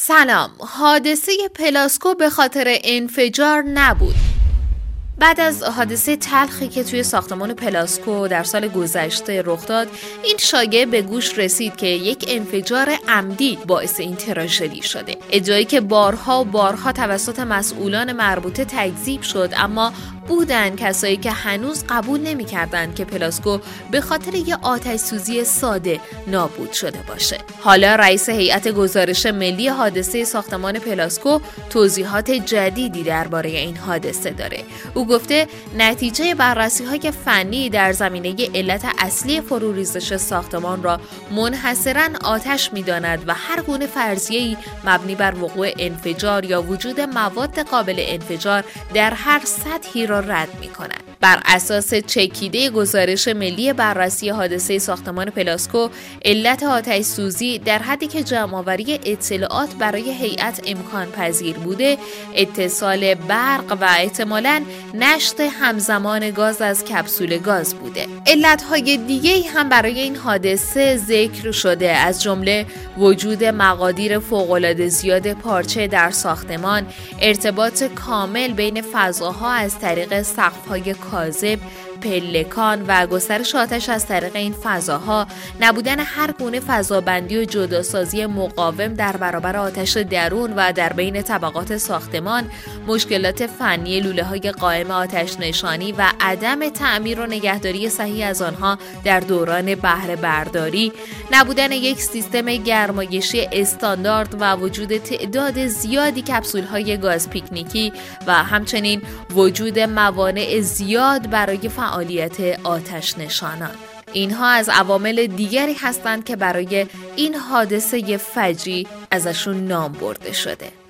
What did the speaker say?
سلام. حادثه پلاسکو به خاطر انفجار نبود. بعد از حادثه تلخی که توی ساختمان پلاسکو در سال گذشته رخ داد، این شایعه به گوش رسید که یک انفجار عمدی باعث این تراژدی شده. ادعایی که بارها توسط مسئولان مربوطه تکذیب شد، اما بودن کسایی که هنوز قبول نمی‌کردند که پلاسکو به خاطر یه آتش سوزی ساده نابود شده باشه. حالا رئیس هیئت گزارش ملی حادثه ساختمان پلاسکو توضیحات جدیدی درباره این حادثه داره. او گفته نتیجه بررسی‌های فنی در زمینه علت اصلی فروریزش ساختمان را منحصراً آتش می‌داند و هر گونه فرضیه‌ای مبنی بر وقوع انفجار یا وجود مواد قابل انفجار در هر سطحی را رد می‌کند. بر اساس چکیده گزارش ملی بررسی حادثه ساختمان پلاسکو، علت آتش سوزی در حدی که جمع‌آوری اطلاعات برای هیئت امکان پذیر بوده، اتصال برق و احتمالاً نشت همزمان گاز از کپسول گاز بوده. علت‌های دیگه‌ای هم برای این حادثه ذکر شده، از جمله وجود مقادیر فوق‌العاده زیاد پارچه در ساختمان، ارتباط کامل بین فضاها از طریق سقف‌های کاذب، پلکان و گسترش آتش از طریق این فضاها، نبودن هر گونه فضابندی و جداسازی مقاوم در برابر آتش درون و در بین طبقات ساختمان، مشکلات فنی لوله‌های قائم آتش نشانی و عدم تعمیر و نگهداری صحیح از آنها در دوران بهره برداری، نبودن یک سیستم گرمایشی استاندارد و وجود تعداد زیادی کپسول‌های گاز پیکنیکی و همچنین وجود موانع زیاد برای فعالیت آتش نشانان. اینها از عوامل دیگری هستند که برای این حادثه فجیع ازشون نام برده شده.